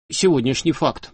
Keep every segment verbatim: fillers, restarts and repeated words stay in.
сегодняшний факт.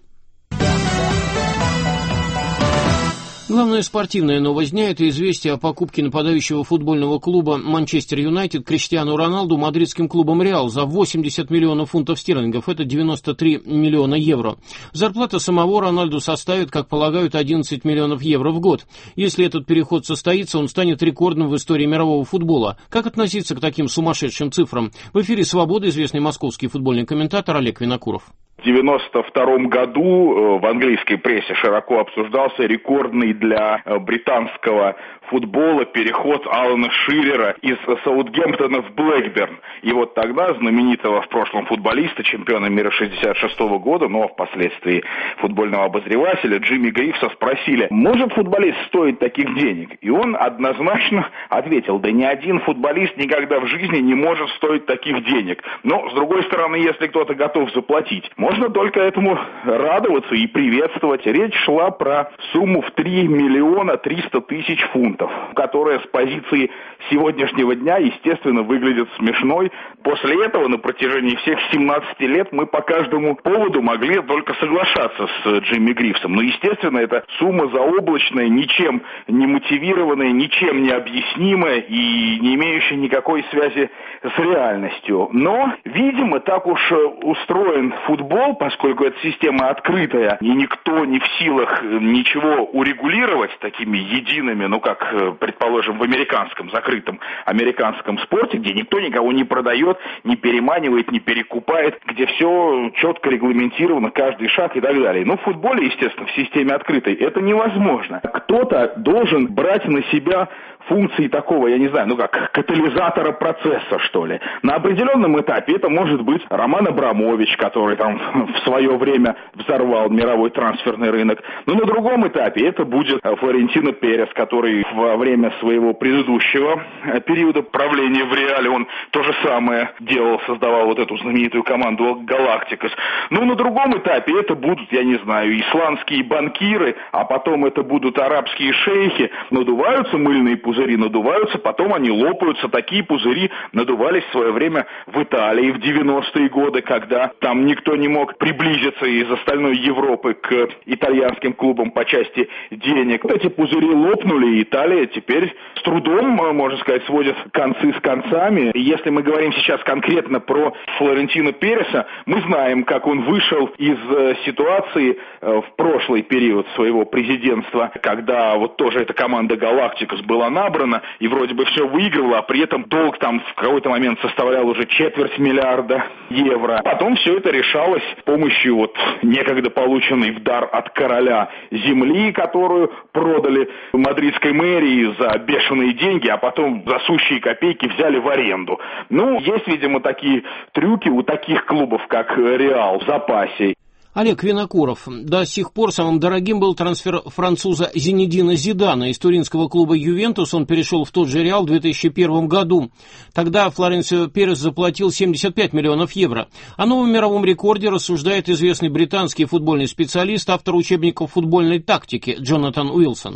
Главная спортивная новость дня – это известие о покупке нападающего футбольного клуба «Манчестер Юнайтед» Криштиану Роналду мадридским клубом «Реал» за восемьдесят миллионов фунтов стерлингов, это девяносто три миллиона евро. Зарплата самого Рональду составит, как полагают, одиннадцать миллионов евро в год. Если этот переход состоится, он станет рекордным в истории мирового футбола. Как относиться к таким сумасшедшим цифрам? В эфире «Свобода» известный московский футбольный комментатор Олег Винокуров. В девяносто втором году в английской прессе широко обсуждался рекордный для британского футбола переход Алана Ширера из Саутгемптона в Блэкберн. И вот тогда знаменитого в прошлом футболиста, чемпиона мира шестьдесят шестого года, но впоследствии футбольного обозревателя Джимми Грифса спросили: может футболист стоить таких денег? И он однозначно ответил: да ни один футболист никогда в жизни не может стоить таких денег. Но, с другой стороны, если кто-то готов заплатить, можно только этому радоваться и приветствовать. Речь шла про сумму в три миллиона триста тысяч фунтов, которая с позиции сегодняшнего дня, естественно, выглядит смешной. После этого на протяжении всех семнадцати лет мы по каждому поводу могли только соглашаться с Джимми Грифсом. Но, естественно, это сумма заоблачная, ничем не мотивированная, ничем не объяснимая и не имеющая никакой связи с реальностью. Но, видимо, так уж устроен футбол, поскольку эта система открытая, и никто не в силах ничего урегулировать такими едиными, ну как, предположим, в американском, закрытом американском спорте, где никто никого не продает, не переманивает, не перекупает, где все четко регламентировано, каждый шаг и так далее. Но в футболе, естественно, в системе открытой это невозможно. Кто-то должен брать на себя функции такого, я не знаю, ну как катализатора процесса, что ли. На определенном этапе это может быть Роман Абрамович, который там в свое время взорвал мировой трансферный рынок. Но на другом этапе это будет Флорентино Перес, который во время своего предыдущего периода правления в Реале он то же самое делал, создавал вот эту знаменитую команду Галактикос. Но на другом этапе это будут, я не знаю, исландские банкиры, а потом это будут арабские шейхи. Надуваются мыльные пузыри, надуваются, потом они лопаются. Такие пузыри надувались в свое время в Италии в девяностые годы, когда там никто не мог приблизиться из остальной Европы к итальянским клубам по части денег. Вот эти пузыри лопнули, и Италия теперь с трудом, можно сказать, сводит концы с концами. И если мы говорим сейчас конкретно про Флорентино Переса, мы знаем, как он вышел из ситуации в прошлый период своего президентства, когда вот тоже эта команда Галактикос была набрана и вроде бы все выигрывала, а при этом долг там в какой-то момент составлял уже четверть миллиарда евро. Потом все это решалось с помощью вот некогда полученной в дар от короля земли, которую продали мадридской мэрии за бешеные деньги, а потом за сущие копейки взяли в аренду. Ну, есть, видимо, такие трюки у таких клубов, как Реал, в запасе. Олег Винокуров. До сих пор самым дорогим был трансфер француза Зинедина Зидана. Из туринского клуба «Ювентус» он перешел в тот же «Реал» в две тысячи первом году. Тогда Флоренцио Перес заплатил семьдесят пять миллионов евро. О новом мировом рекорде рассуждает известный британский футбольный специалист, автор учебников футбольной тактики Джонатан Уилсон.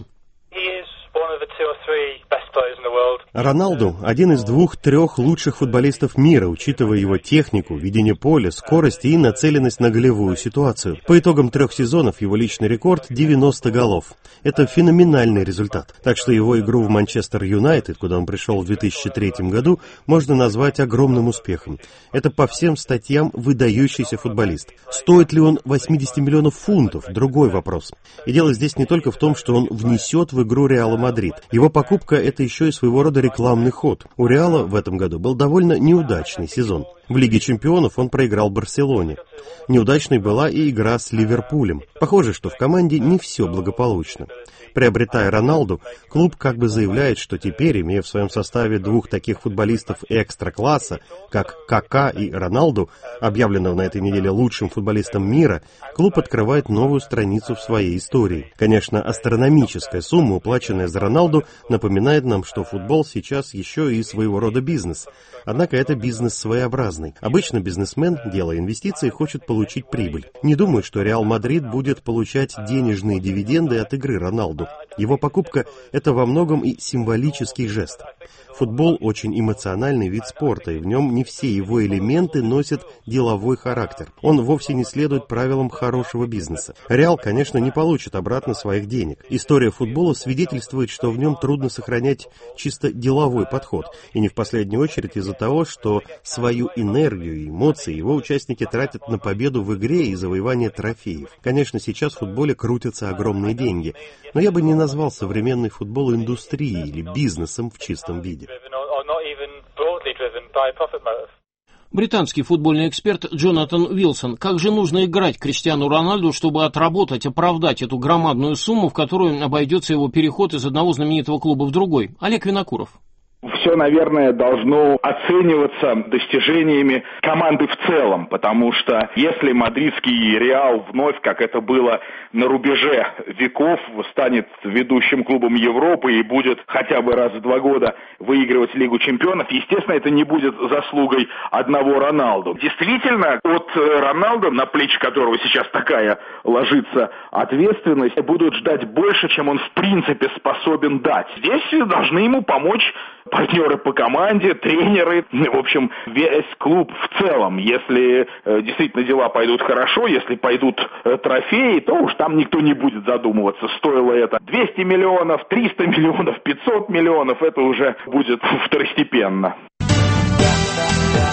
Роналду – один из двух-трех лучших футболистов мира, учитывая его технику, видение поля, скорость и нацеленность на голевую ситуацию. По итогам трех сезонов его личный рекорд – девяносто голов. Это феноменальный результат. Так что его игру в Манчестер Юнайтед, куда он пришел в две тысячи третьем году, можно назвать огромным успехом. Это по всем статьям выдающийся футболист. Стоит ли он восемьдесят миллионов фунтов – другой вопрос. И дело здесь не только в том, что он внесет в игру Реала Мадрид. Его покупка – это еще и своего рода рекламный ход. У Реала в этом году был довольно неудачный сезон. В Лиге чемпионов он проиграл Барселоне. Неудачной была и игра с Ливерпулем. Похоже, что в команде не все благополучно. Приобретая Роналду, клуб как бы заявляет, что теперь, имея в своем составе двух таких футболистов экстра-класса, как Кака и Роналду, объявленного на этой неделе лучшим футболистом мира, клуб открывает новую страницу в своей истории. Конечно, астрономическая сумма, уплаченная за Роналду, напоминает нам, что футбол сейчас еще и своего рода бизнес. Однако это бизнес своеобразный. амбициозный. Обычно бизнесмен, делая инвестиции, хочет получить прибыль. Не думаю, что Реал Мадрид будет получать денежные дивиденды от игры Роналду. Его покупка – это во многом и символический жест. Футбол – очень эмоциональный вид спорта, и в нем не все его элементы носят деловой характер. Он вовсе не следует правилам хорошего бизнеса. Реал, конечно, не получит обратно своих денег. История футбола свидетельствует, что в нем трудно сохранять чисто деловой подход, и не в последнюю очередь из-за того, что свою энергию и эмоции его участники тратят на победу в игре и завоевание трофеев. Конечно, сейчас в футболе крутятся огромные деньги, но я бы не назвал современный футбол индустрией или бизнесом в чистом виде. Британский футбольный эксперт Джонатан Уилсон. Как же нужно играть Криштиану Роналду, чтобы отработать, оправдать эту громадную сумму, в которую обойдется его переход из одного знаменитого клуба в другой? Олег Винокуров. Все, наверное, должно оцениваться достижениями команды в целом, потому что если мадридский Реал вновь, как это было на рубеже веков, станет ведущим клубом Европы и будет хотя бы раз в два года выигрывать Лигу чемпионов, естественно, это не будет заслугой одного Роналду. Действительно, от Роналду, на плечи которого сейчас такая ложится ответственность, будут ждать больше, чем он в принципе способен дать. Здесь должны ему помочь партнеры по команде, тренеры, в общем, весь клуб в целом. Если э, действительно дела пойдут хорошо, если пойдут э, трофеи, то уж там никто не будет задумываться, стоило это двести миллионов, триста миллионов, пятьсот миллионов, это уже будет второстепенно.